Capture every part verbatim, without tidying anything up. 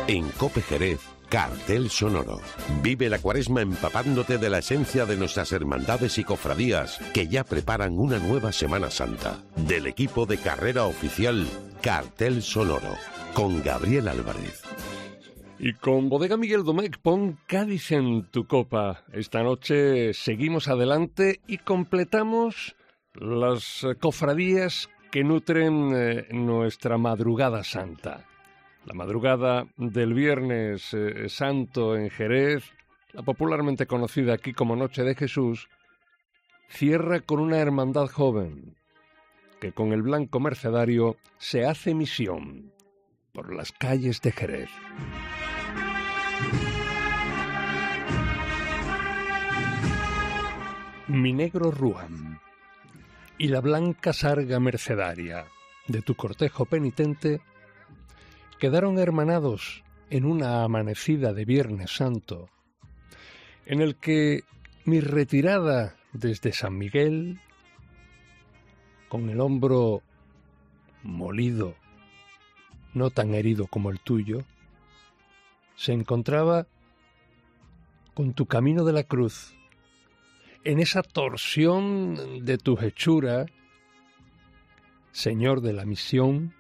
En COPE Jerez, Cartel Sonoro. Vive la Cuaresma empapándote de la esencia de nuestras hermandades y cofradías que ya preparan una nueva Semana Santa. Del equipo de carrera oficial Cartel Sonoro, con Gabriel Álvarez. Y con Bodega Miguel Domecq, pon Cádiz en tu copa. Esta noche seguimos adelante y completamos las cofradías que nutren eh, nuestra madrugada santa. La madrugada del Viernes eh, Santo en Jerez, la popularmente conocida aquí como Noche de Jesús, cierra con una hermandad joven que con el blanco mercedario se hace misión por las calles de Jerez. Mi negro ruam y la blanca sarga mercedaria de tu cortejo penitente quedaron hermanados en una amanecida de Viernes Santo, en el que mi retirada desde San Miguel, con el hombro molido, no tan herido como el tuyo, se encontraba con tu camino de la cruz, en esa torsión de tu hechura, Señor de la misión,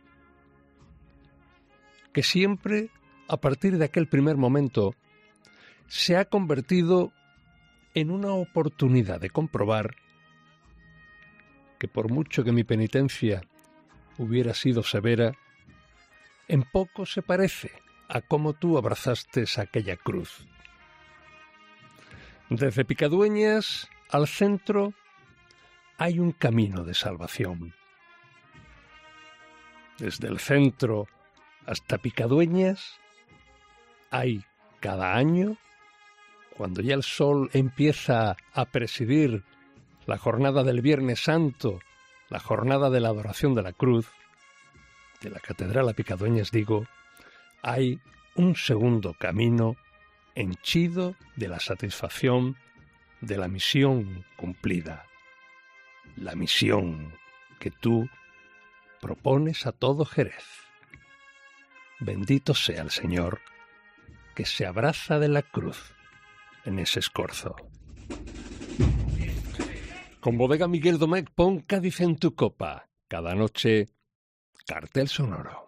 que siempre, a partir de aquel primer momento, se ha convertido en una oportunidad de comprobar que por mucho que mi penitencia hubiera sido severa, en poco se parece a cómo tú abrazaste aquella cruz. Desde Picadueñas al centro hay un camino de salvación. Desde el centro hasta Picadueñas hay cada año, cuando ya el sol empieza a presidir la jornada del Viernes Santo, la jornada de la adoración de la cruz, de la Catedral a Picadueñas digo, hay un segundo camino henchido de la satisfacción de la misión cumplida, la misión que tú propones a todo Jerez. Bendito sea el Señor que se abraza de la cruz en ese escorzo. Con Bodega Miguel Domecq, pon Cádiz en tu copa. Cada noche, Cartel Sonoro.